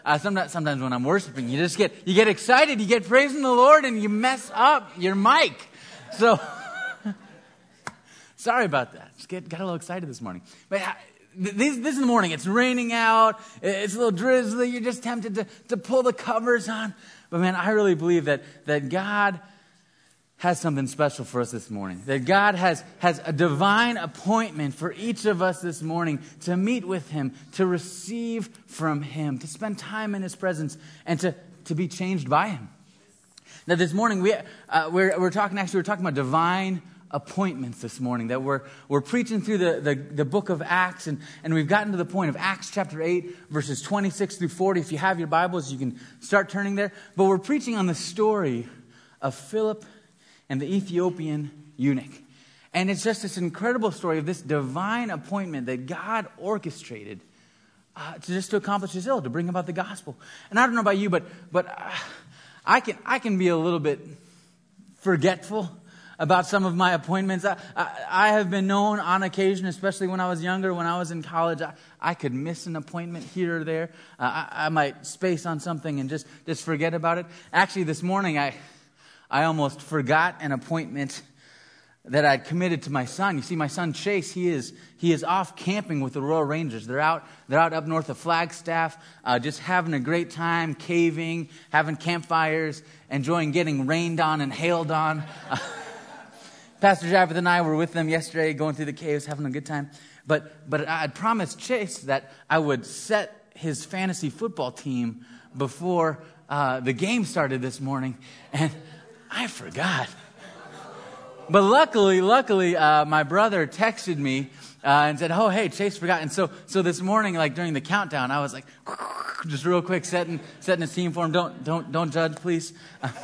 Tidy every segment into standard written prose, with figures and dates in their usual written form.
Sometimes when I'm worshiping, you get excited, you get praising the Lord, and you mess up your mic. So, sorry about that. Just got a little excited this morning. But this is the morning. It's raining out. It's a little drizzly. You're just tempted to pull the covers on. But man, I really believe that God has something special for us this morning. That God has a divine appointment for each of us this morning to meet with Him, to receive from Him, to spend time in His presence, and to be changed by Him. Now this morning we're talking about divine appointments this morning. That we're preaching through the book of Acts, and we've gotten to the point of Acts chapter 8, verses 26 through 40. If you have your Bibles, you can start turning there. But we're preaching on the story of Philip and the Ethiopian eunuch. And it's just this incredible story of this divine appointment that God orchestrated to accomplish His will, to bring about the gospel. And I don't know about you, but I can be a little bit forgetful about some of my appointments. I have been known on occasion, especially when I was younger, when I was in college, I could miss an appointment here or there. I might space on something and just forget about it. Actually, this morning, I almost forgot an appointment that I'd committed to my son. You see, my son Chase, he is off camping with the Royal Rangers. They're out up north of Flagstaff, just having a great time, caving, having campfires, enjoying getting rained on and hailed on. Pastor Javith and I were with them yesterday, going through the caves, having a good time. But I'd promised Chase that I would set his fantasy football team before the game started this morning, and I forgot. But luckily, my brother texted me and said, "Oh, hey, Chase forgot." And so this morning, like during the countdown, I was like, just real quick, setting a team for him. Don't judge, please.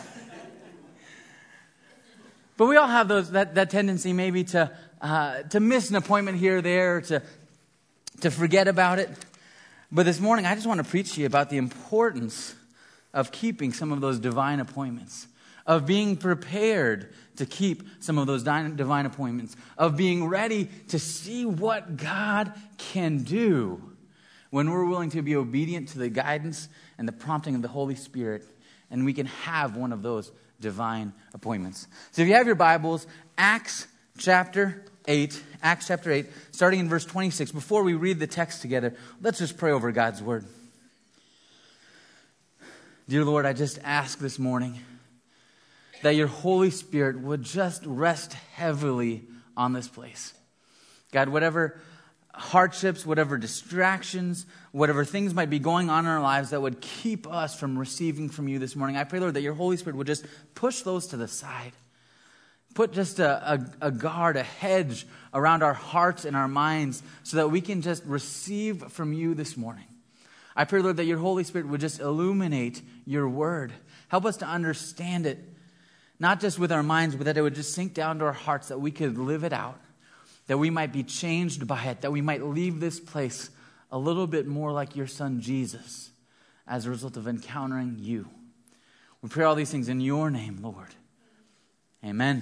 But we all have that tendency maybe to miss an appointment here or there, to forget about it. But this morning, I just want to preach to you about the importance of keeping some of those divine appointments, of being prepared to keep some of those divine appointments, of being ready to see what God can do when we're willing to be obedient to the guidance and the prompting of the Holy Spirit, and we can have one of those divine appointments. So if you have your Bibles, Acts chapter 8, starting in verse 26. Before we read the text together, let's just pray over God's word. Dear Lord, I just ask this morning that your Holy Spirit would just rest heavily on this place. God, whatever hardships, whatever distractions, whatever things might be going on in our lives that would keep us from receiving from you this morning, I pray, Lord, that your Holy Spirit would just push those to the side. Put just a guard, a hedge around our hearts and our minds so that we can just receive from you this morning. I pray, Lord, that your Holy Spirit would just illuminate your word. Help us to understand it, not just with our minds, but that it would just sink down to our hearts, that we could live it out, that we might be changed by it, that we might leave this place a little bit more like your son Jesus as a result of encountering you. We pray all these things in your name, Lord. Amen.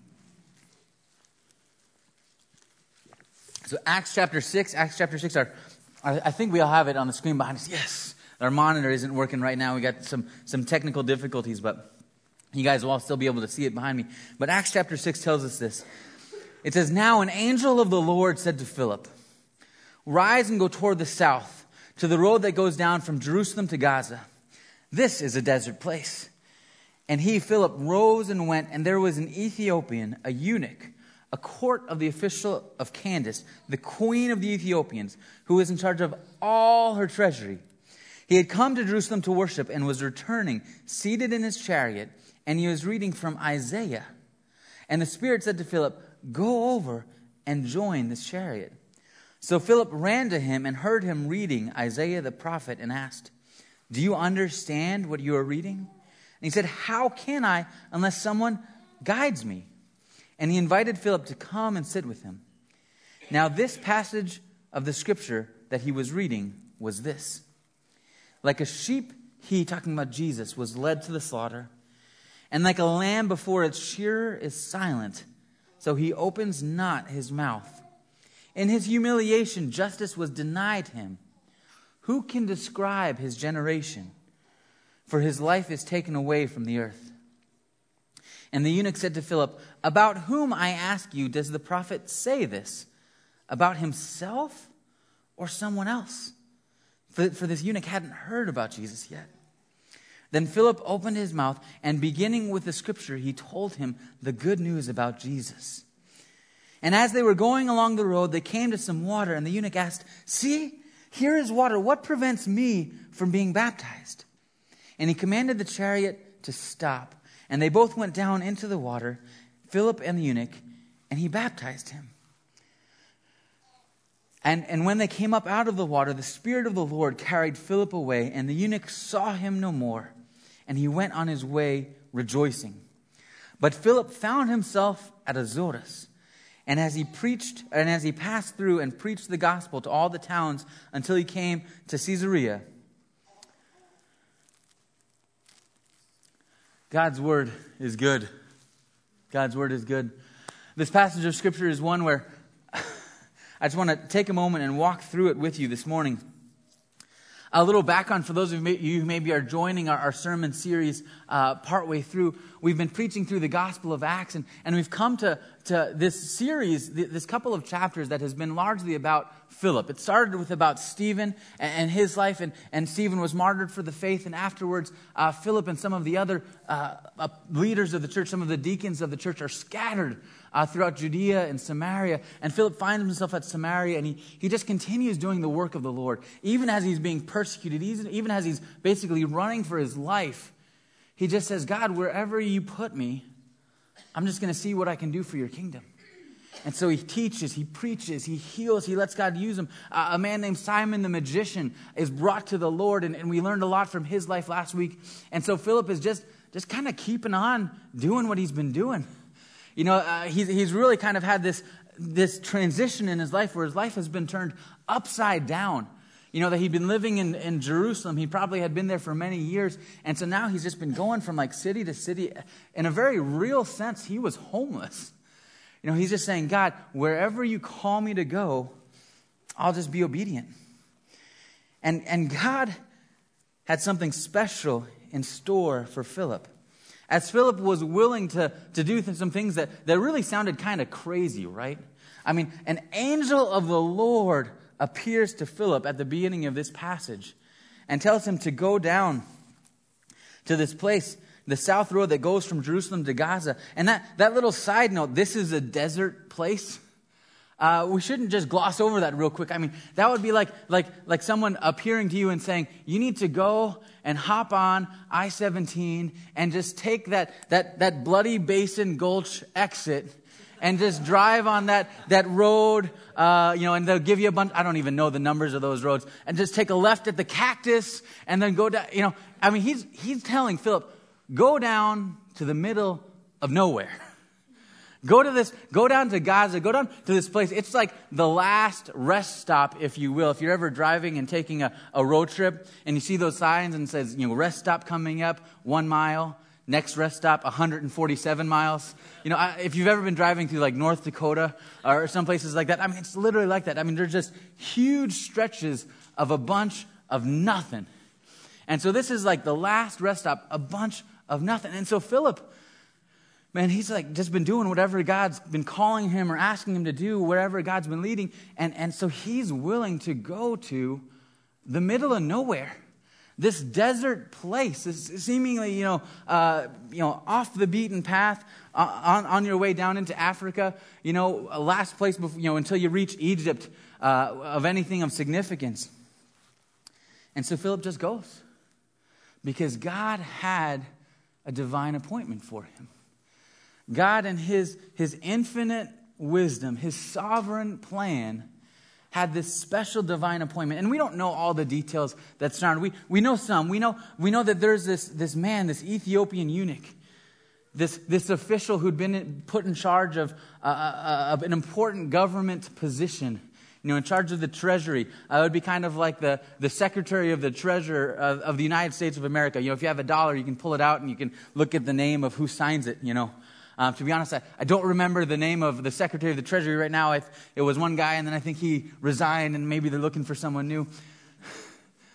So Acts chapter 6, I think we all have it on the screen behind us. Yes, our monitor isn't working right now. We got some technical difficulties, but you guys will all still be able to see it behind me. But Acts chapter 6 tells us this. It says, "Now an angel of the Lord said to Philip, 'Rise and go toward the south, to the road that goes down from Jerusalem to Gaza. This is a desert place.' And he, Philip, rose and went, and there was an Ethiopian, a eunuch, a court of the official of Candace, the queen of the Ethiopians, who was in charge of all her treasury. He had come to Jerusalem to worship and was returning, seated in his chariot, and he was reading from Isaiah. And the Spirit said to Philip, 'Go over and join this chariot.' So Philip ran to him and heard him reading Isaiah the prophet and asked, 'Do you understand what you are reading?' And he said, 'How can I unless someone guides me?' And he invited Philip to come and sit with him. Now this passage of the scripture that he was reading was this: 'Like a sheep, he,'" talking about Jesus, "'was led to the slaughter, and like a lamb before its shearer is silent, so he opens not his mouth. In his humiliation, justice was denied him. Who can describe his generation? For his life is taken away from the earth." And the eunuch said to Philip, "About whom, I ask you, does the prophet say this? About himself or someone else?" For this eunuch hadn't heard about Jesus yet. Then Philip opened his mouth, and beginning with the scripture, he told him the good news about Jesus. And as they were going along the road, they came to some water, and the eunuch asked, "See, here is water. What prevents me from being baptized?" And he commanded the chariot to stop. And they both went down into the water, Philip and the eunuch, and he baptized him. And when they came up out of the water, the Spirit of the Lord carried Philip away, and the eunuch saw him no more, and he went on his way rejoicing. But Philip found himself at Azotus, and as he passed through and preached the gospel to all the towns until he came to Caesarea. God's word is good. God's word is good. This passage of Scripture is one where I just want to take a moment and walk through it with you this morning. A little background for those of you who maybe are joining our sermon series partway through. We've been preaching through the Gospel of Acts, and we've come to this series, this couple of chapters that has been largely about Philip. It started with about Stephen and his life, and Stephen was martyred for the faith, and afterwards Philip and some of the other leaders of the church, some of the deacons of the church are scattered throughout Judea and Samaria. And Philip finds himself at Samaria, and he just continues doing the work of the Lord. Even as he's being persecuted, even as he's basically running for his life, he just says, "God, wherever you put me, I'm just going to see what I can do for your kingdom." And so he teaches, he preaches, he heals, he lets God use him. A man named Simon the magician is brought to the Lord, and we learned a lot from his life last week. And so Philip is just kind of keeping on doing what he's been doing. You know, he's really kind of had this transition in his life where his life has been turned upside down. You know, that he'd been living in Jerusalem. He probably had been there for many years. And so now he's just been going from like city to city. In a very real sense, he was homeless. You know, he's just saying, "God, wherever you call me to go, I'll just be obedient." And God had something special in store for Philip. As Philip was willing to do some things that really sounded kind of crazy, right? I mean, an angel of the Lord appears to Philip at the beginning of this passage and tells him to go down to this place, the south road that goes from Jerusalem to Gaza. And that little side note, this is a desert place. We shouldn't just gloss over that real quick. I mean, that would be like someone appearing to you and saying, "You need to go and hop on I-17 and just take that Bloody Basin Gulch exit and just drive on that road, and they'll give you a bunch, I don't even know the numbers of those roads, and just take a left at the Cactus and then go down." I mean, he's telling Philip, go down to the middle of nowhere. Go down to Gaza, go down to this place. It's like the last rest stop, if you will. If you're ever driving and taking a road trip and you see those signs and it says, rest stop coming up, 1 mile, next rest stop, 147 miles. If you've ever been driving through like North Dakota or some places like that, I mean, it's literally like that. I mean, there's just huge stretches of a bunch of nothing. And so this is like the last rest stop, a bunch of nothing. And so Philip, man, he's like just been doing whatever God's been calling him or asking him to do, wherever God's been leading. And so he's willing to go to the middle of nowhere, this desert place, this seemingly, off the beaten path on your way down into Africa, a last place before, until you reach Egypt of anything of significance. And so Philip just goes because God had a divine appointment for him. God in his infinite wisdom, his sovereign plan, had this special divine appointment. And we don't know all the details that surround. We know some. We know that there's this man, this Ethiopian eunuch, this official who'd been put in charge of an important government position, in charge of the treasury. It would be kind of like the secretary of the treasurer of the United States of America. If you have $1, you can pull it out and you can look at the name of who signs it, To be honest, I don't remember the name of the Secretary of the Treasury right now. It was one guy, and then I think he resigned, and maybe they're looking for someone new.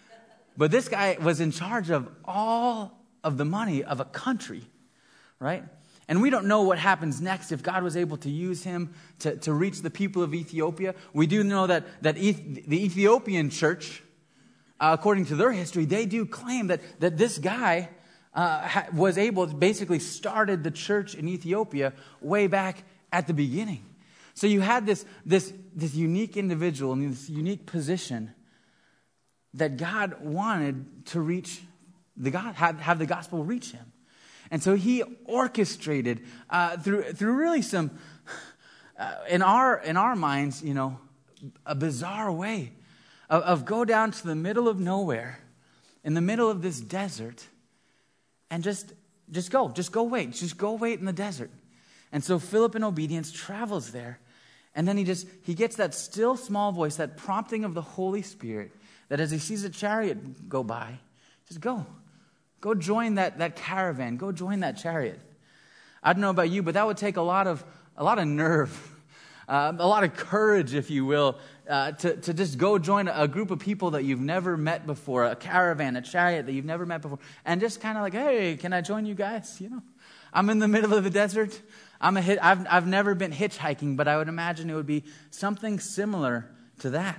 But this guy was in charge of all of the money of a country, right? And we don't know what happens next if God was able to use him to reach the people of Ethiopia. We do know that the Ethiopian church, according to their history, they do claim that this guy was able to basically started the church in Ethiopia way back at the beginning. So you had this unique individual in this unique position that God wanted to reach have the gospel reach him. And so he orchestrated through really some in our minds, a bizarre way of go down to the middle of nowhere, in the middle of this desert, and just go wait in the desert. And so Philip, in obedience, travels there, and then he gets that still small voice, that prompting of the Holy Spirit, that as he sees a chariot go by, just go join that caravan, go join that chariot. I don't know about you, but that would take a lot of nerve, a lot of courage, if you will, to just go join a group of people that you've never met before, a caravan, a chariot that you've never met before, and just kind of like, hey, can I join you guys? I'm in the middle of the desert. I've never been hitchhiking, but I would imagine it would be something similar to that.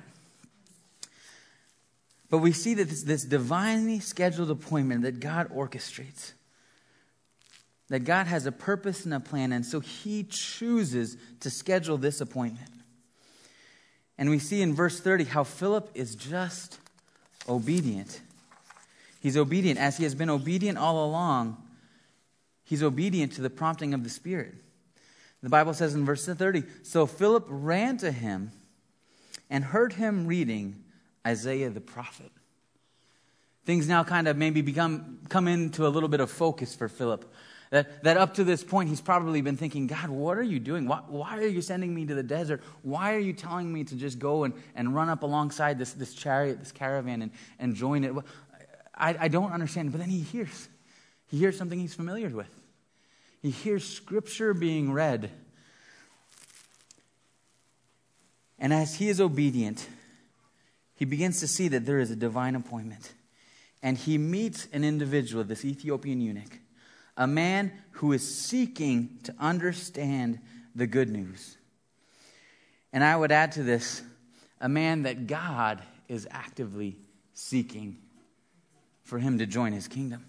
But we see that this divinely scheduled appointment that God orchestrates, that God has a purpose and a plan, and so he chooses to schedule this appointment. And we see in verse 30 how Philip is just obedient. He's obedient. As he has been obedient all along, he's obedient to the prompting of the Spirit. The Bible says in verse 30, so Philip ran to him and heard him reading Isaiah the prophet. Things now kind of maybe come into a little bit of focus for Philip. That up to this point, he's probably been thinking, God, what are you doing? Why are you sending me to the desert? Why are you telling me to just go and run up alongside this chariot, this caravan, and join it? I don't understand. But then he hears something he's familiar with. He hears Scripture being read. And as he is obedient, he begins to see that there is a divine appointment. And he meets an individual, this Ethiopian eunuch, a man who is seeking to understand the good news. And I would add to this, a man that God is actively seeking for him to join his kingdom.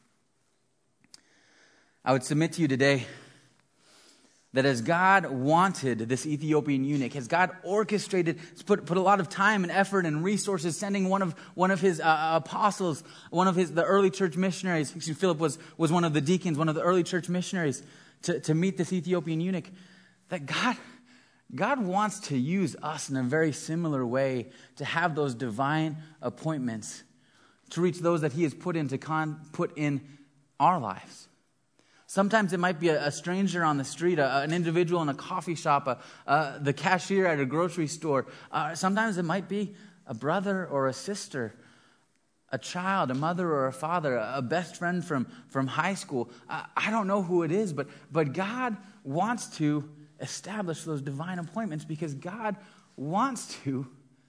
I would submit to you today that as God wanted this Ethiopian eunuch, as God orchestrated, put a lot of time and effort and resources, sending one of his apostles, the early church missionaries. Philip was one of the deacons, one of the early church missionaries, to meet this Ethiopian eunuch. That God wants to use us in a very similar way to have those divine appointments to reach those that He has put in our lives. Sometimes it might be a stranger on the street, an individual in a coffee shop, the cashier at a grocery store. Sometimes it might be a brother or a sister, a child, a mother or a father, a best friend from high school. I don't know who it is, but God wants to establish those divine appointments because God wants to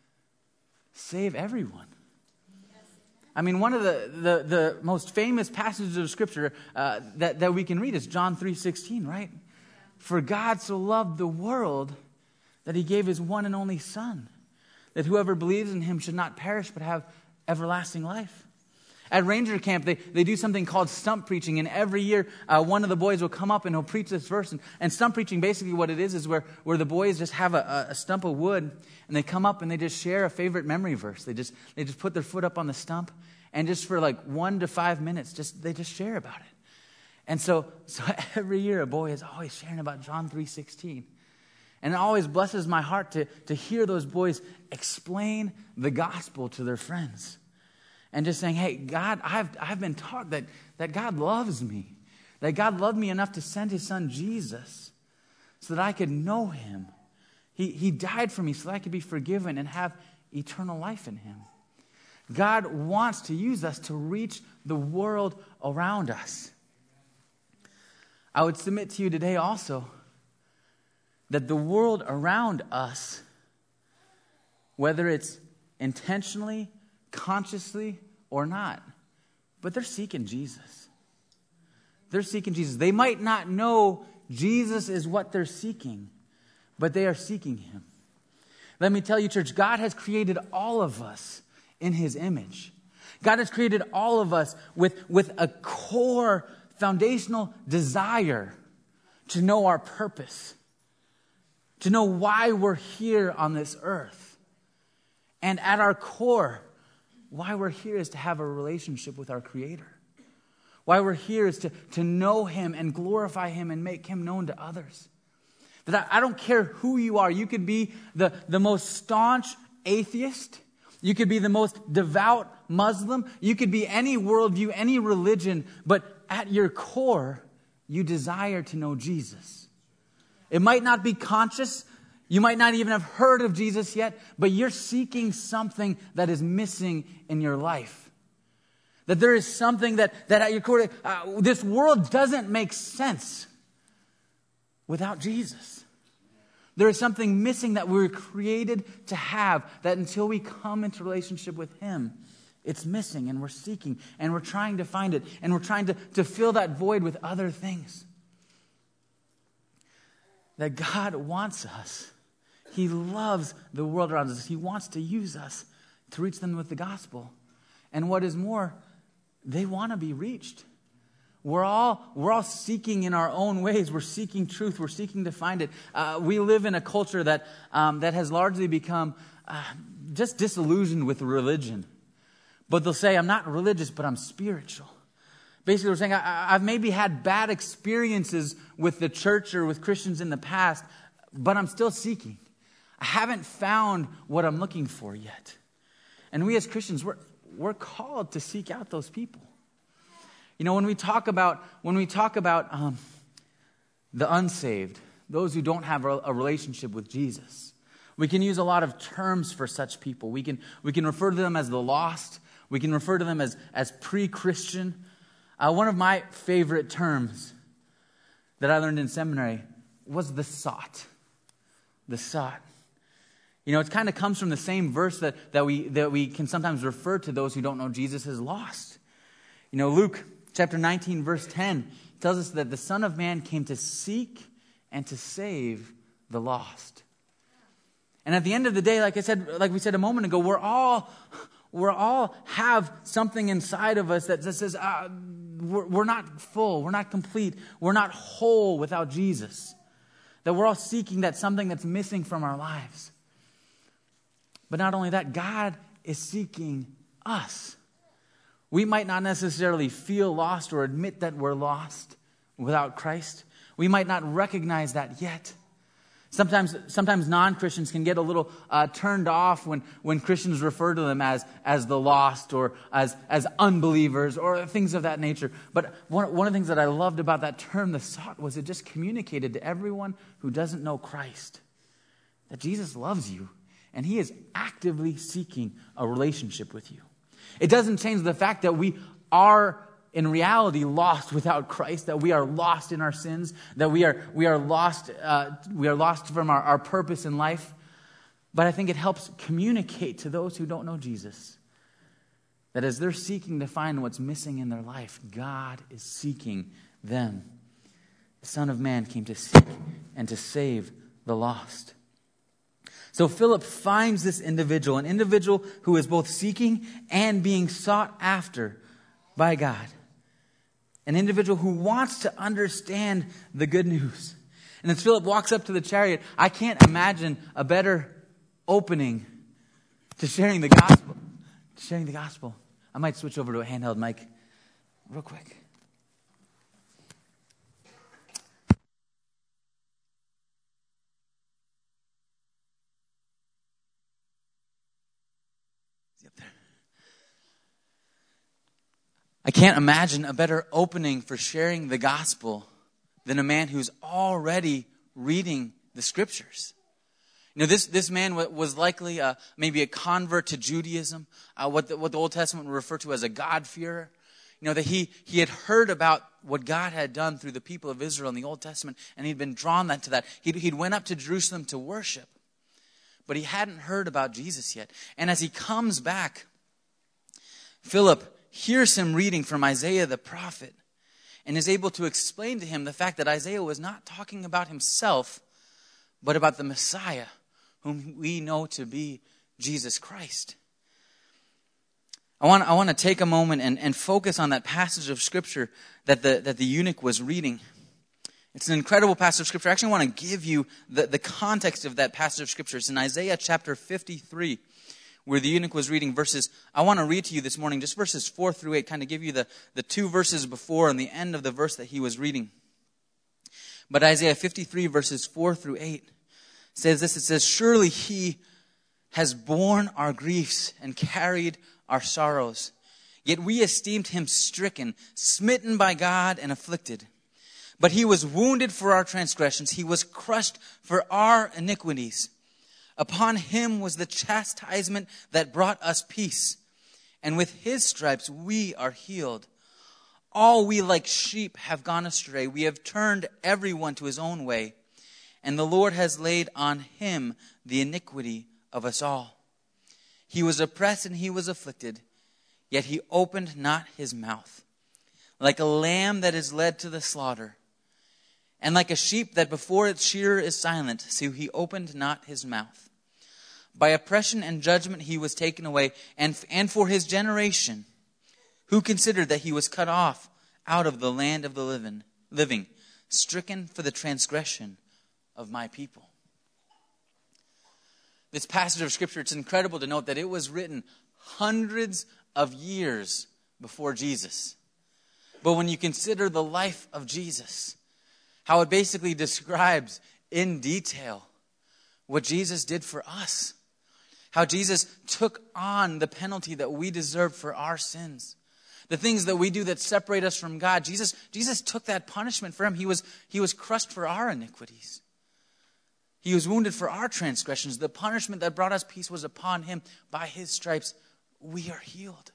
save everyone. I mean, one of the most famous passages of Scripture that we can read is John 3:16, right? For God so loved the world that He gave His one and only Son, that whoever believes in Him should not perish but have everlasting life. At Ranger Camp, they do something called stump preaching, and every year one of the boys will come up and he'll preach this verse. And stump preaching, basically what it is where the boys just have a stump of wood, and they come up and they just share a favorite memory verse. They just put their foot up on the stump, and just for like 1 to 5 minutes, they just share about it. And so every year a boy is always sharing about John 3:16. And it always blesses my heart to hear those boys explain the gospel to their friends. And just saying, hey, God, I've been taught that God loves me. That God loved me enough to send His Son Jesus so that I could know Him. He died for me so that I could be forgiven and have eternal life in Him. God wants to use us to reach the world around us. I would submit to you today also that the world around us, whether it's intentionally, consciously, or not, but they're seeking Jesus. They're seeking Jesus. They might not know Jesus is what they're seeking, but they are seeking him. Let me tell you, church, God has created all of us in his image. God has created all of us with a core foundational desire to know our purpose, to know why we're here on this earth. And at our core, why we're here is to have a relationship with our Creator. Why we're here is to know him and glorify him and make him known to others. That I don't care who you are. You could be the most staunch atheist. You could be the most devout Muslim. You could be any worldview, any religion. But at your core, you desire to know Jesus. It might not be conscious. You might not even have heard of Jesus yet. But you're seeking something that is missing in your life. That there is something that at your core, this world doesn't make sense without Jesus. There is something missing that we were created to have, that until we come into relationship with him, it's missing, and we're seeking, and we're trying to find it, and we're trying to fill that void with other things. That God wants us. He loves the world around us. He wants to use us to reach them with the gospel. And what is more, they want to be reached. We're all seeking in our own ways. We're seeking truth. We're seeking to find it. We live in a culture that has largely become just disillusioned with religion. But they'll say, I'm not religious, but I'm spiritual. Basically, we're saying, I've maybe had bad experiences with the church or with Christians in the past, but I'm still seeking. I haven't found what I'm looking for yet. And we as Christians, we're called to seek out those people. You know, when we talk about the unsaved, those who don't have a relationship with Jesus, we can use a lot of terms for such people. We can refer to them as the lost. We can refer to them as pre-Christian. One of my favorite terms that I learned in seminary was the sought. The sought. You know, it kind of comes from the same verse that we can sometimes refer to those who don't know Jesus as lost. You know, Luke chapter 19, verse 10 tells us that the Son of Man came to seek and to save the lost. And at the end of the day, like we said a moment ago, we're all have something inside of us that says we're not full, we're not complete, we're not whole without Jesus. That we're all seeking that something that's missing from our lives. But not only that, God is seeking us. We might not necessarily feel lost or admit that we're lost without Christ. We might not recognize that yet. Sometimes non-Christians can get a little turned off when Christians refer to them as the lost or as unbelievers or things of that nature. But one of the things that I loved about that term, the sought, was it just communicated to everyone who doesn't know Christ that Jesus loves you and he is actively seeking a relationship with you. It doesn't change the fact that we are in reality lost without Christ, that we are lost in our sins, that we are lost from our purpose in life. But I think it helps communicate to those who don't know Jesus that as they're seeking to find what's missing in their life, God is seeking them. The Son of Man came to seek and to save the lost. So Philip finds this individual, an individual who is both seeking and being sought after by God. An individual who wants to understand the good news. And as Philip walks up to the chariot, I can't imagine a better opening to sharing the gospel. I might switch over to a handheld mic real quick. I can't imagine a better opening for sharing the gospel than a man who's already reading the scriptures. You know, this man was likely maybe a convert to Judaism, what the Old Testament would refer to as a God-fearer. You know, that he had heard about what God had done through the people of Israel in the Old Testament, and he'd been drawn to that. He'd went up to Jerusalem to worship, but he hadn't heard about Jesus yet. And as he comes back, Philip hears him reading from Isaiah the prophet and is able to explain to him the fact that Isaiah was not talking about himself, but about the Messiah, whom we know to be Jesus Christ. I want to take a moment and focus on that passage of Scripture that the eunuch was reading. It's an incredible passage of Scripture. I actually want to give you the context of that passage of Scripture. It's in Isaiah chapter 53, where the eunuch was reading verses. I want to read to you this morning just verses 4 through 8, kind of give you the two verses before and the end of the verse that he was reading. But Isaiah 53 verses 4 through 8 says this. It says, "Surely he has borne our griefs and carried our sorrows. Yet we esteemed him stricken, smitten by God, and afflicted. But he was wounded for our transgressions. He was crushed for our iniquities. Upon him was the chastisement that brought us peace. And with his stripes we are healed. All we like sheep have gone astray. We have turned everyone to his own way. And the Lord has laid on him the iniquity of us all. He was oppressed and he was afflicted, yet he opened not his mouth. Like a lamb that is led to the slaughter, and like a sheep that before its shearer is silent, so he opened not his mouth. By oppression and judgment he was taken away, and for his generation, who considered that he was cut off out of the land of the living, stricken for the transgression of my people." This passage of Scripture, it's incredible to note that it was written hundreds of years before Jesus. But when you consider the life of Jesus, how it basically describes in detail what Jesus did for us, how Jesus took on the penalty that we deserve for our sins, the things that we do that separate us from God. Jesus took that punishment for him. He was crushed for our iniquities. He was wounded for our transgressions. The punishment that brought us peace was upon him. By his stripes, we are healed.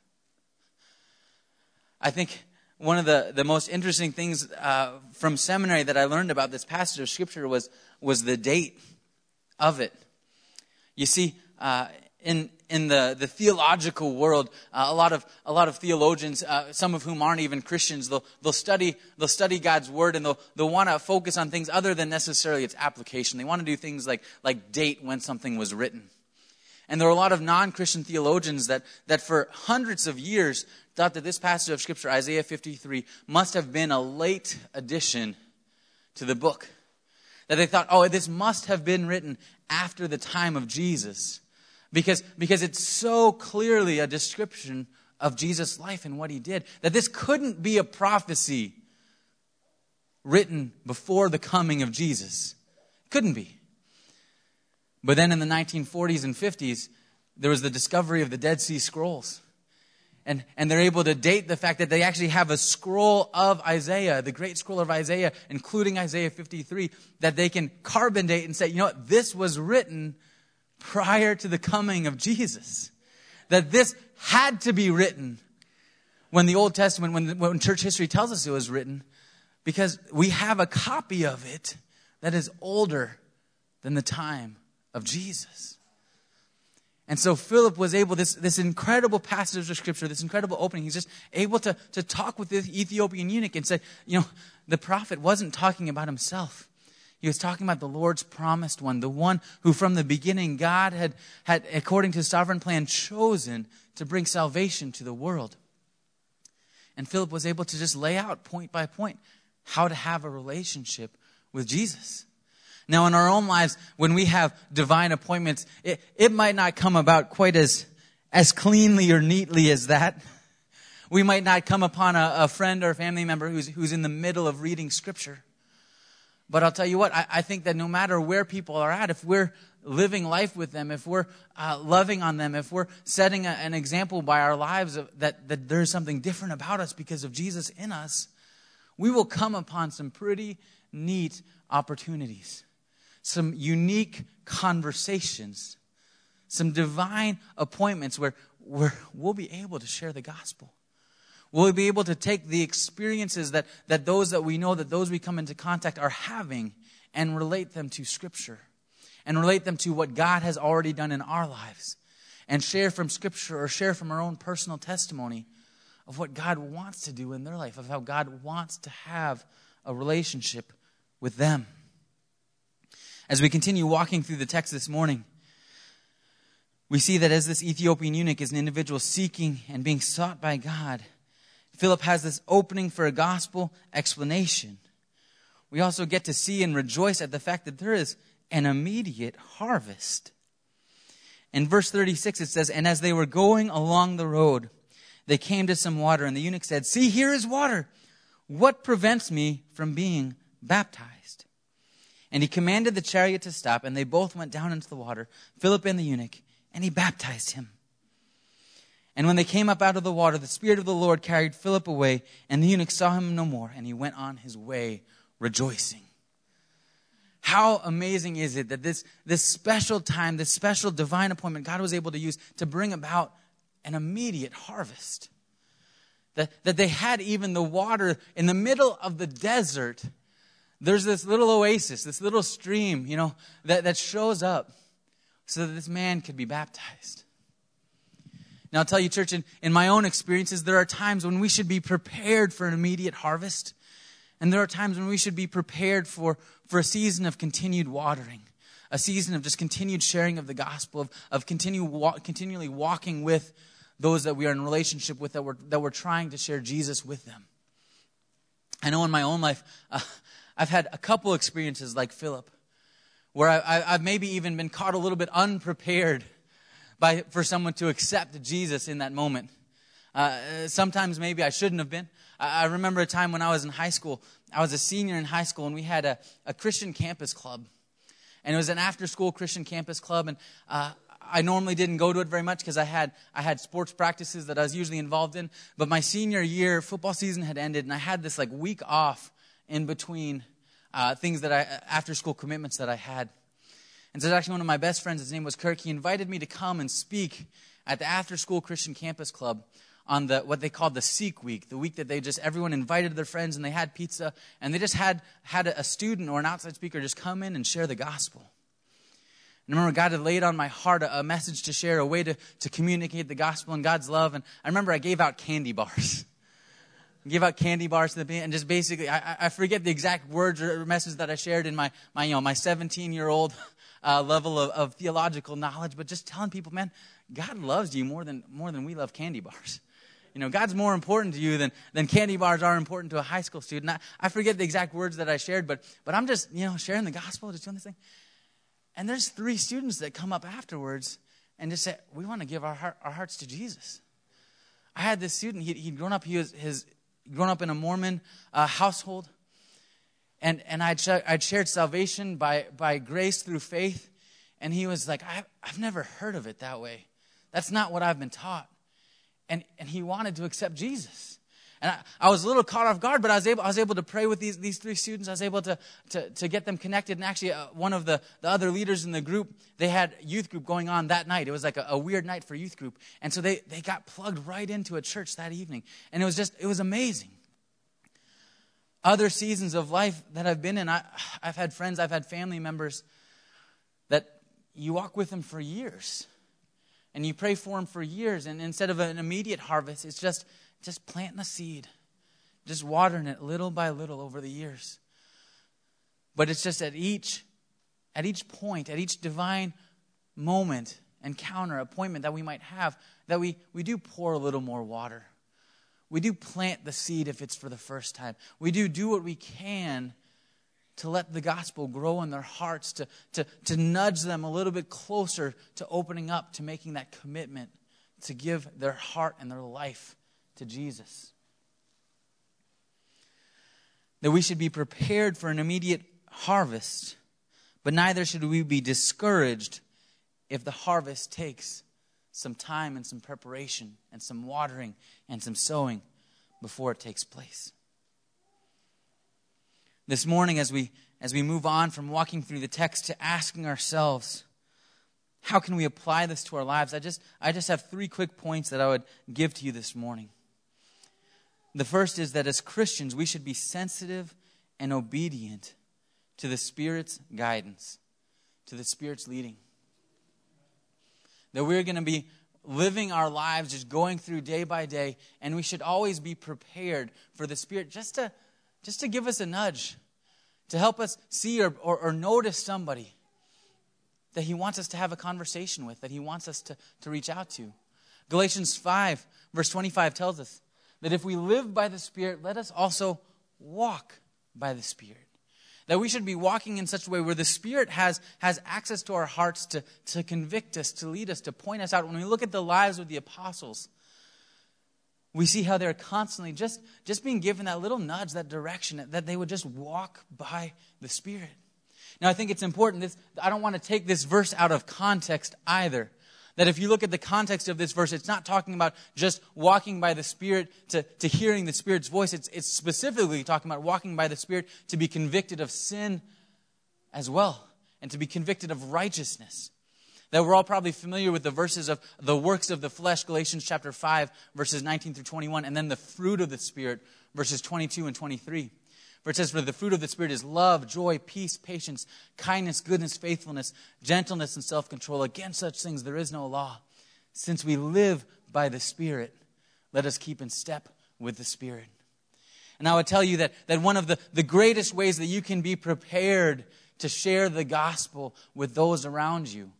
I think one of the most interesting things from seminary that I learned about this passage of Scripture was the date of it. You see, in the theological world, a lot of theologians, some of whom aren't even Christians, they'll study God's word, and they'll want to focus on things other than necessarily its application. They want to do things like date when something was written. And there are a lot of non-Christian theologians that for hundreds of years thought that this passage of Scripture, Isaiah 53, must have been a late addition to the book. That they thought, this must have been written after the time of Jesus. Because it's so clearly a description of Jesus' life and what he did, that this couldn't be a prophecy written before the coming of Jesus. Couldn't be. But then in the 1940s and 50s, there was the discovery of the Dead Sea Scrolls. And they're able to date the fact that they actually have a scroll of Isaiah, the great scroll of Isaiah, including Isaiah 53, that they can carbon date and say, you know what, this was written prior to the coming of Jesus. That this had to be written when the Old Testament, when church history tells us it was written, because we have a copy of it that is older than the time of Jesus. And so Philip was able, this incredible passage of Scripture, this incredible opening, he's just able to talk with the Ethiopian eunuch and say, the prophet wasn't talking about himself. He was talking about the Lord's promised one, the one who from the beginning God had according to his sovereign plan, chosen to bring salvation to the world. And Philip was able to just lay out point by point how to have a relationship with Jesus. Now, in our own lives, when we have divine appointments, it might not come about quite as cleanly or neatly as that. We might not come upon a friend or family member who's in the middle of reading Scripture. But I'll tell you what, I think that no matter where people are at, if we're living life with them, if we're loving on them, if we're setting an example by our lives that there's something different about us because of Jesus in us, we will come upon some pretty neat opportunities, some unique conversations, some divine appointments where we'll be able to share the gospel. We'll be able to take the experiences that those that we know, that those we come into contact are having, and relate them to Scripture. And relate them to what God has already done in our lives. and share from Scripture or share from our own personal testimony of what God wants to do in their life, of how God wants to have a relationship with them. As we continue walking through the text this morning, we see that as this Ethiopian eunuch is an individual seeking and being sought by God, Philip has this opening for a gospel explanation. We also get to see and rejoice at the fact that there is an immediate harvest. In verse 36 it says, "And as they were going along the road, they came to some water, and the eunuch said, 'See, here is water. What prevents me from being baptized?' And he commanded the chariot to stop, and they both went down into the water, Philip and the eunuch, and he baptized him. And when they came up out of the water, the Spirit of the Lord carried Philip away, and the eunuch saw him no more, and he went on his way rejoicing." How amazing is it that this special time, this special divine appointment God was able to use to bring about an immediate harvest. That they had even the water in the middle of the desert. There's this little oasis, this little stream, that shows up so that this man could be baptized. Now I'll tell you, church, in my own experiences, there are times when we should be prepared for an immediate harvest. And there are times when we should be prepared for a season of continued watering. A season of just continued sharing of the gospel, of continually walking with those that we are in relationship with, that we're trying to share Jesus with them. I know in my own life, I've had a couple experiences like Philip, where I've maybe even been caught a little bit unprepared for someone to accept Jesus in that moment. Sometimes maybe I shouldn't have been. I remember a time when I was in high school. I was a senior in high school, and we had a Christian campus club. And it was an after-school Christian campus club, and I normally didn't go to it very much because I had sports practices that I was usually involved in. But my senior year, football season had ended, and I had this week off in between after-school commitments that I had. And so it was actually one of my best friends, his name was Kirk. He invited me to come and speak at the after-school Christian campus club on what they called the Seek Week, the week that everyone invited their friends and they had pizza, and they just had a student or an outside speaker just come in and share the gospel. And I remember God had laid on my heart a message to share, a way to communicate the gospel and God's love. And I remember I gave out candy bars. I gave out candy bars to the people, and just basically, I forget the exact words or message that I shared in my 17-year-old level of theological knowledge, but just telling people, man, God loves you more than we love candy bars. God's more important to you than candy bars are important to a high school student. I forget the exact words that I shared, but I'm just, sharing the gospel, just doing this thing. And there's 3 students that come up afterwards and just say, we want to give our hearts to Jesus. I had this student, he'd grown up, grown up in a Mormon household, and I'd shared salvation by grace through faith, and he was like, I've never heard of it that way. That's not what I've been taught. And he wanted to accept Jesus. And I was a little caught off guard, but I was able to pray with these 3 students. I was able to get them connected. And actually, one of the other leaders in the group, they had youth group going on that night. It was like a weird night for youth group. And so they got plugged right into a church that evening. And it was amazing. Other seasons of life that I've been in, I've had friends, I've had family members that you walk with them for years. And you pray for them for years. And instead of an immediate harvest, it's just planting a seed. Just watering it little by little over the years. But it's just at each point, at each divine moment, encounter, appointment that we might have, that we do pour a little more water. We do plant the seed if it's for the first time. We do what we can to let the gospel grow in their hearts, to nudge them a little bit closer to opening up, to making that commitment to give their heart and their life to Jesus. That we should be prepared for an immediate harvest, but neither should we be discouraged if the harvest takes some time and some preparation and some watering and some sowing before it takes place. This morning, as we move on from walking through the text to asking ourselves, how can we apply this to our lives? I just have 3 quick points that I would give to you this morning. The first is that as Christians, we should be sensitive and obedient to the Spirit's guidance, to the Spirit's leading. That we're going to be living our lives, just going through day by day, and we should always be prepared for the Spirit just to give us a nudge, to help us see or notice somebody that He wants us to have a conversation with, that He wants us to reach out to. Galatians 5, verse 25 tells us that if we live by the Spirit, let us also walk by the Spirit. That we should be walking in such a way where the Spirit has access to our hearts to convict us, to lead us, to point us out. When we look at the lives of the apostles, we see how they're constantly just being given that little nudge, that direction, that they would just walk by the Spirit. Now, I think it's important. I don't want to take this verse out of context either. That if you look at the context of this verse, it's not talking about just walking by the Spirit to hearing the Spirit's voice. It's specifically talking about walking by the Spirit to be convicted of sin as well, and to be convicted of righteousness. That we're all probably familiar with the verses of the works of the flesh, Galatians chapter 5, verses 19 through 21, and then the fruit of the Spirit, verses 22 and 23. For it says, for the fruit of the Spirit is love, joy, peace, patience, kindness, goodness, faithfulness, gentleness, and self-control. Against such things there is no law. Since we live by the Spirit, let us keep in step with the Spirit. And I would tell you that one of the greatest ways that you can be prepared to share the gospel with those around you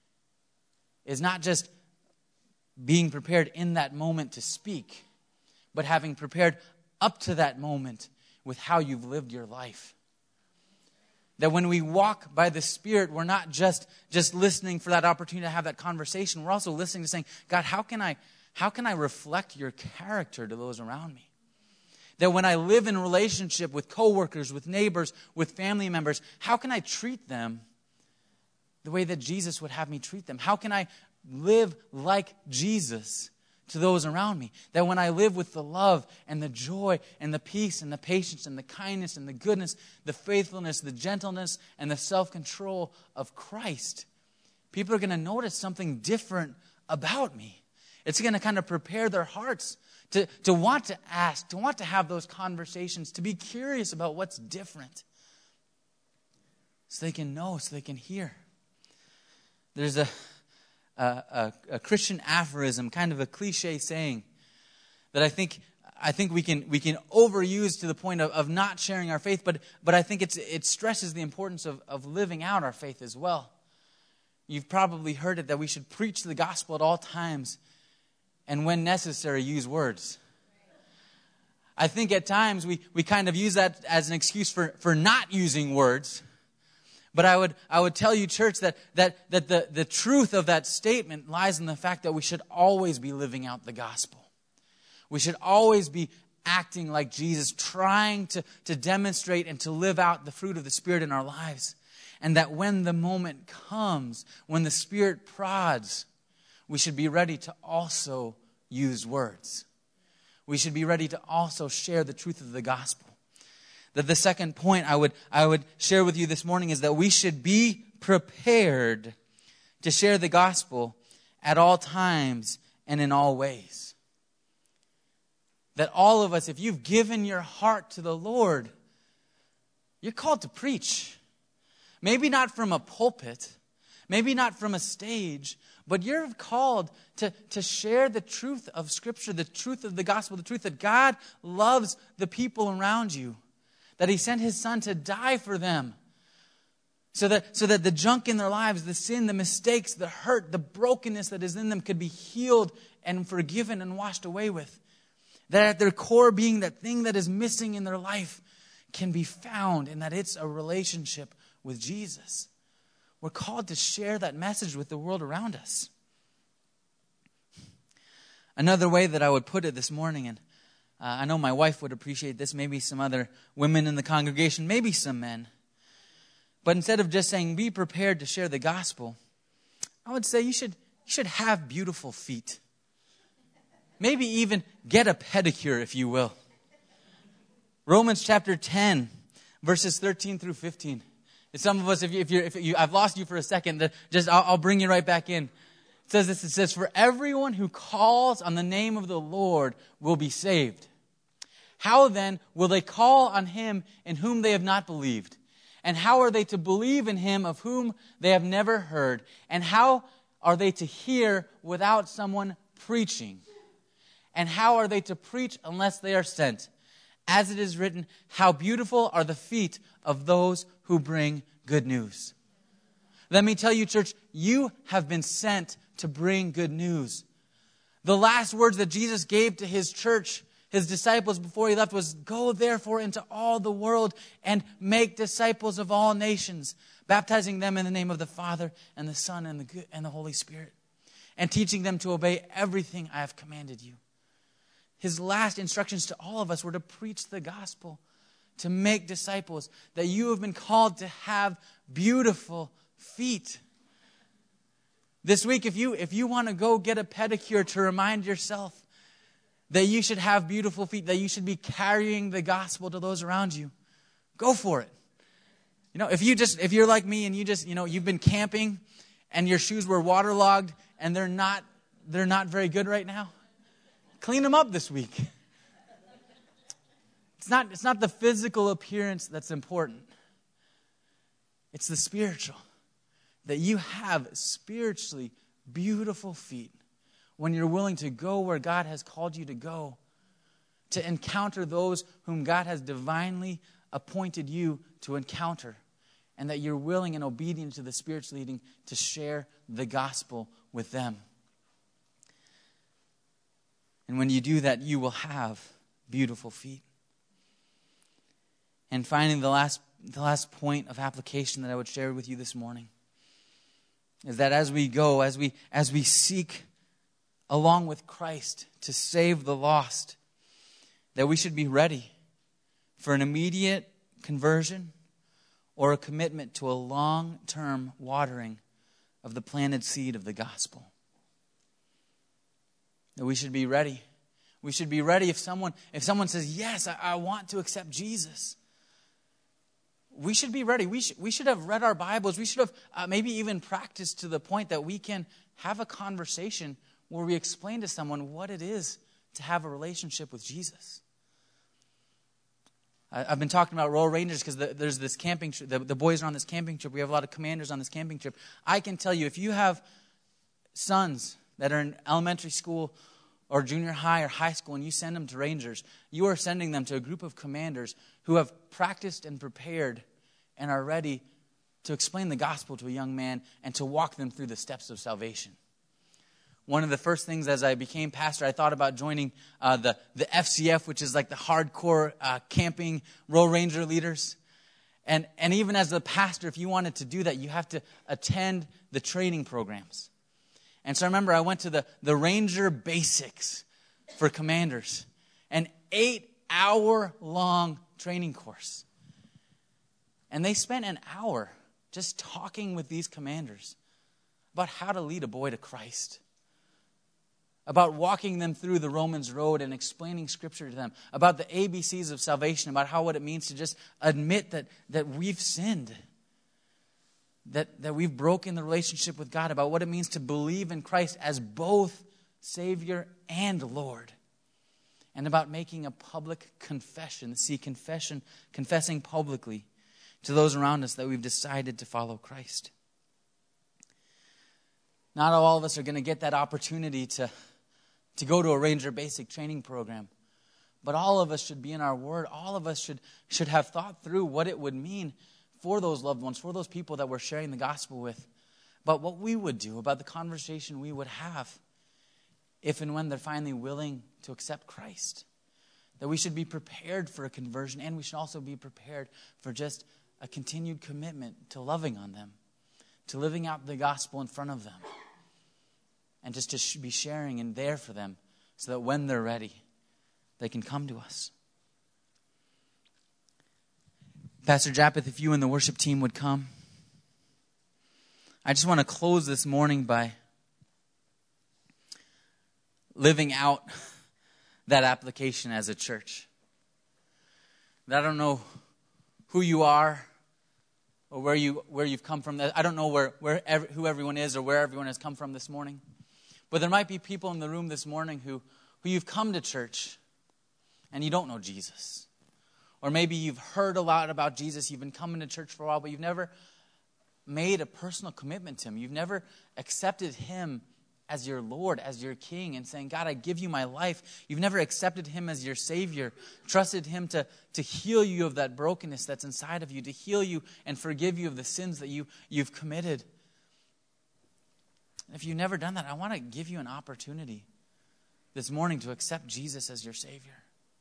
is not just being prepared in that moment to speak, but having prepared up to that moment with how you've lived your life. That when we walk by the Spirit, we're not just listening for that opportunity to have that conversation. We're also listening to saying, God, how can I reflect your character to those around me? That when I live in relationship with coworkers, with neighbors, with family members, how can I treat them the way that Jesus would have me treat them? How can I live like Jesus to those around me? That when I live with the love and the joy and the peace and the patience and the kindness and the goodness, the faithfulness, the gentleness and the self-control of Christ, people are going to notice something different about me. It's going to kind of prepare their hearts to want to ask, to want to have those conversations, to be curious about what's different, so they can know, so they can hear. There's a Christian aphorism, kind of a cliche saying that I think we can overuse to the point of not sharing our faith, but I think it stresses the importance of living out our faith as well. You've probably heard it that we should preach the gospel at all times, and when necessary, use words. I think at times we kind of use that as an excuse for not using words. But I would tell you, church, that the truth of that statement lies in the fact that we should always be living out the gospel. We should always be acting like Jesus, trying to demonstrate and to live out the fruit of the Spirit in our lives. And that when the moment comes, when the Spirit prods, we should be ready to also use words. We should be ready to also share the truth of the gospel. That the second point I would share with you this morning is that we should be prepared to share the gospel at all times and in all ways. That all of us, if you've given your heart to the Lord, you're called to preach. Maybe not from a pulpit, maybe not from a stage, but you're called to share the truth of Scripture, the truth of the gospel, the truth that God loves the people around you. That He sent His Son to die for them. So that the junk in their lives, the sin, the mistakes, the hurt, the brokenness that is in them could be healed and forgiven and washed away with. That at their core being that thing that is missing in their life can be found, and that it's a relationship with Jesus. We're called to share that message with the world around us. Another way that I would put it this morning, and I know my wife would appreciate this, maybe some other women in the congregation, maybe some men. But instead of just saying, be prepared to share the gospel, I would say you should have beautiful feet. Maybe even get a pedicure, if you will. Romans chapter 10, verses 13 through 15. Some of us, if you, I've lost you for a second, I'll bring you right back in. It says this, it says, for everyone who calls on the name of the Lord will be saved. How then will they call on Him in whom they have not believed? And how are they to believe in Him of whom they have never heard? And how are they to hear without someone preaching? And how are they to preach unless they are sent? As it is written, how beautiful are the feet of those who bring good news. Let me tell you, church, you have been sent to bring good news. The last words that Jesus gave to his church, his disciples before he left, was, go therefore into all the world and make disciples of all nations, baptizing them in the name of the Father and the Son and the Holy Spirit, and teaching them to obey everything I have commanded you. His last instructions to all of us were to preach the gospel, to make disciples, that you have been called to have beautiful feet. This week, if you want to go get a pedicure to remind yourself that you should have beautiful feet, that you should be carrying the gospel to those around you, go for it. You know, if you're like me and you've been camping and your shoes were waterlogged and they're not very good right now, clean them up this week. It's not the physical appearance that's important. It's the spiritual. That you have spiritually beautiful feet when you're willing to go where God has called you to go, to encounter those whom God has divinely appointed you to encounter, and that you're willing and obedient to the Spirit's leading to share the gospel with them. And when you do that, you will have beautiful feet. And finally, the last point of application that I would share with you this morning is that as we go, as we seek along with Christ to save the lost, that we should be ready for an immediate conversion or a commitment to a long-term watering of the planted seed of the gospel. That we should be ready. We should be ready if someone says, yes, I want to accept Jesus. We should be ready. We should have read our Bibles. We should have maybe even practiced to the point that we can have a conversation where we explain to someone what it is to have a relationship with Jesus. I've been talking about Royal Rangers because there's this camping trip. The boys are on this camping trip. We have a lot of commanders on this camping trip. I can tell you, if you have sons that are in elementary school or junior high or high school and you send them to Rangers, you are sending them to a group of commanders who have practiced and prepared and are ready to explain the gospel to a young man and to walk them through the steps of salvation. One of the first things as I became pastor, I thought about joining the FCF, which is like the hardcore camping Royal Ranger leaders. And even as a pastor, if you wanted to do that, you have to attend the training programs. And so I remember I went to the Ranger Basics for commanders, an 8-hour-long training course. And they spent an hour just talking with these commanders about how to lead a boy to Christ, about walking them through the Romans road and explaining Scripture to them, about the ABCs of salvation, about what it means to just admit that we've sinned, that we've broken the relationship with God, about what it means to believe in Christ as both Savior and Lord, and about making a public confession, confessing publicly to those around us that we've decided to follow Christ. Not all of us are going to get that opportunity to go to a Ranger Basic training program, but all of us should be in our Word. All of us should have thought through what it would mean for those loved ones, for those people that we're sharing the gospel with, about what we would do, about the conversation we would have if and when they're finally willing to accept Christ. That we should be prepared for a conversion, and we should also be prepared for just a continued commitment to loving on them, to living out the gospel in front of them, and just to be sharing and there for them so that when they're ready, they can come to us. Pastor Japheth, if you and the worship team would come. I just want to close this morning by living out that application as a church. I don't know who you are or where you've come from. I don't know who everyone is or where everyone has come from this morning. But there might be people in the room this morning who you've come to church and you don't know Jesus. Or maybe you've heard a lot about Jesus. You've been coming to church for a while, but you've never made a personal commitment to him. You've never accepted him as your Lord, as your King, and saying, God, I give you my life. You've never accepted him as your Savior, trusted him to heal you of that brokenness that's inside of you, to heal you and forgive you of the sins that you've committed. If you've never done that, I want to give you an opportunity this morning to accept Jesus as your Savior.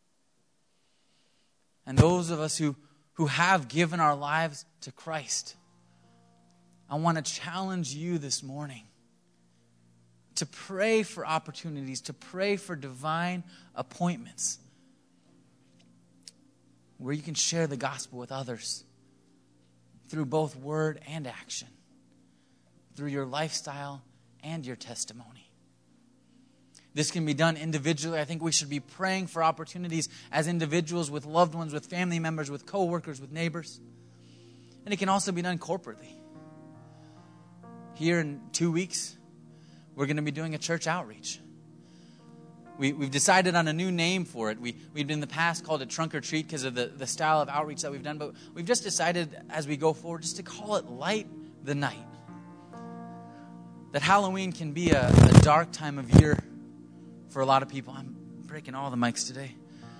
And those of us who have given our lives to Christ, I want to challenge you this morning to pray for opportunities, to pray for divine appointments where you can share the gospel with others through both word and action, through your lifestyle and your testimony. This can be done individually. I think we should be praying for opportunities as individuals, with loved ones, with family members, with coworkers, with neighbors. And it can also be done corporately. Here in 2 weeks, we're going to be doing a church outreach. We've decided on a new name for it. We've in the past called it Trunk or Treat because of the style of outreach that we've done. But we've just decided as we go forward just to call it Light the Night. That Halloween can be a dark time of year for a lot of people. I'm breaking all the mics today.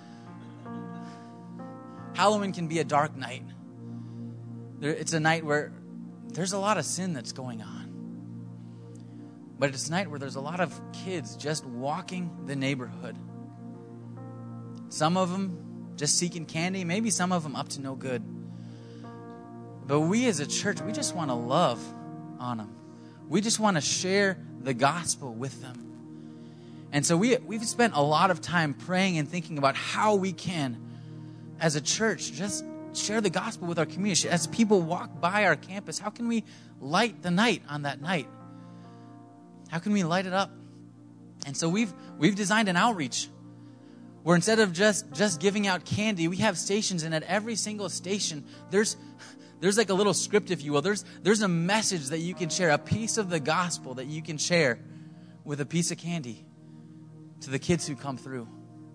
Halloween can be a dark night. It's a night where there's a lot of sin that's going on. But it's a night where there's a lot of kids just walking the neighborhood. Some of them just seeking candy. Maybe some of them up to no good. But we as a church, we just want to love on them. We just want to share the gospel with them. And so we've spent a lot of time praying and thinking about how we can, as a church, just share the gospel with our community. As people walk by our campus, how can we light the night on that night? How can we light it up? And so we've designed an outreach where instead of just giving out candy, we have stations, and at every single station, there's like a little script, if you will. There's a message that you can share, a piece of the gospel that you can share with a piece of candy to the kids who come through.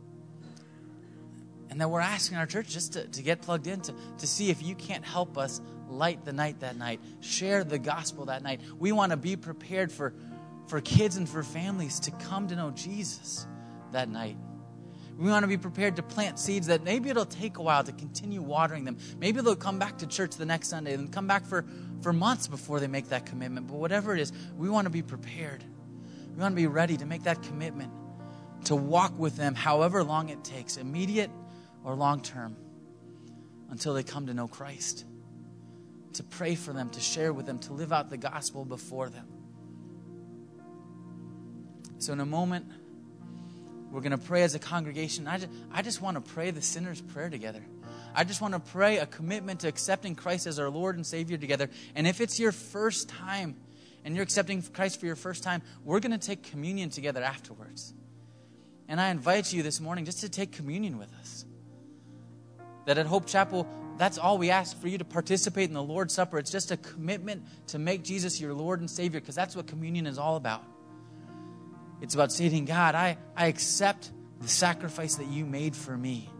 And that we're asking our church just to get plugged in, to see if you can't help us light the night that night, share the gospel that night. We want to be prepared for kids and for families to come to know Jesus that night. We want to be prepared to plant seeds that maybe it'll take a while to continue watering them. Maybe they'll come back to church the next Sunday and come back for months before they make that commitment. But whatever it is, we want to be prepared. We want to be ready to make that commitment, to walk with them however long it takes, immediate or long term, until they come to know Christ. To pray for them, to share with them, to live out the gospel before them. So in a moment, we're going to pray as a congregation. I just want to pray the sinner's prayer together. I just want to pray a commitment to accepting Christ as our Lord and Savior together. And if it's your first time and you're accepting Christ for your first time, we're going to take communion together afterwards. And I invite you this morning just to take communion with us. That at Hope Chapel, that's all we ask, for you to participate in the Lord's Supper. It's just a commitment to make Jesus your Lord and Savior, because that's what communion is all about. It's about saying, God, I accept the sacrifice that you made for me.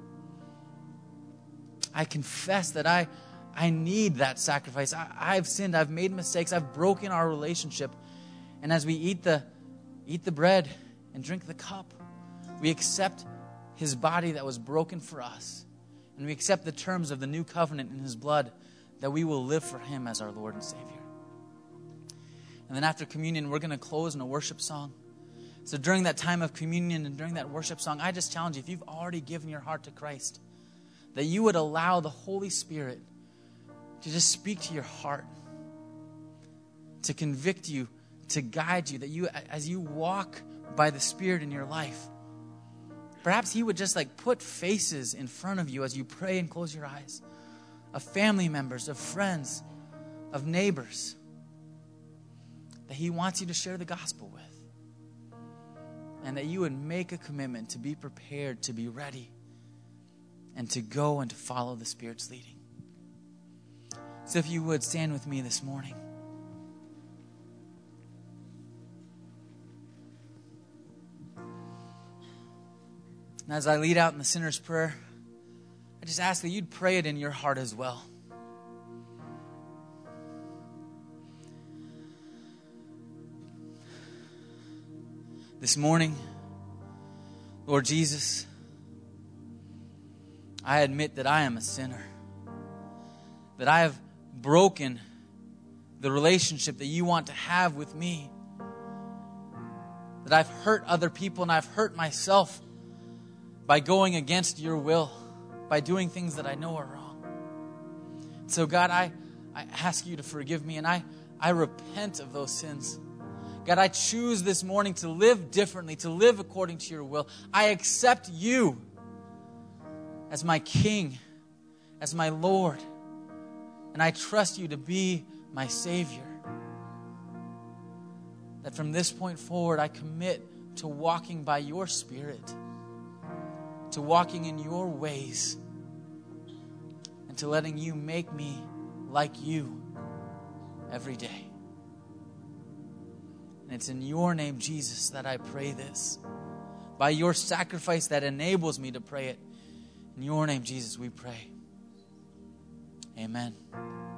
I confess that I need that sacrifice. I've sinned. I've made mistakes. I've broken our relationship. And as we eat the bread and drink the cup, we accept his body that was broken for us. And we accept the terms of the new covenant in his blood, that we will live for him as our Lord and Savior. And then after communion, we're going to close in a worship song. So during that time of communion and during that worship song, I just challenge you, if you've already given your heart to Christ, that you would allow the Holy Spirit to just speak to your heart, to convict you, to guide you, that you, as you walk by the Spirit in your life, perhaps he would just put faces in front of you as you pray and close your eyes, of family members, of friends, of neighbors, that he wants you to share the gospel with. And that you would make a commitment to be prepared, to be ready, and to go and to follow the Spirit's leading. So if you would, stand with me this morning. And as I lead out in the sinner's prayer, I just ask that you'd pray it in your heart as well. This morning, Lord Jesus, I admit that I am a sinner, that I have broken the relationship that you want to have with me, that I've hurt other people and I've hurt myself by going against your will, by doing things that I know are wrong. So God, I ask you to forgive me, and I repent of those sins. God, I choose this morning to live differently, to live according to your will. I accept you as my King, as my Lord, and I trust you to be my Savior. That from this point forward, I commit to walking by your Spirit, to walking in your ways, and to letting you make me like you every day. And it's in your name, Jesus, that I pray this. By your sacrifice that enables me to pray it. In your name, Jesus, we pray. Amen.